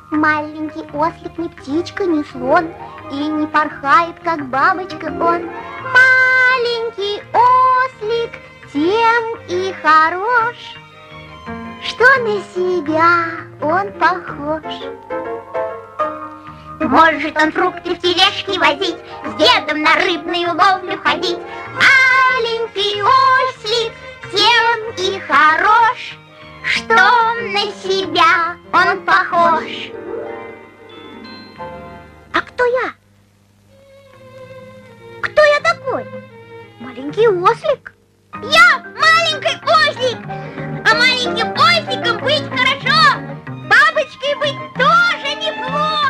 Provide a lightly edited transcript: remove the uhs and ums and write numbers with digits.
Маленький ослик не птичка, не слон, и не порхает, как бабочка он. Маленький ослик тем и хорош, что на себя он похож. Может он фрукты в тележке возить, с дедом на рыбную ловлю ходить. Маленький ослик тем и хорош, что на себя он похож. А кто я? Кто я такой? Маленький ослик. Я маленький ослик. А маленьким осликом быть хорошо, бабочкой быть тоже неплохо.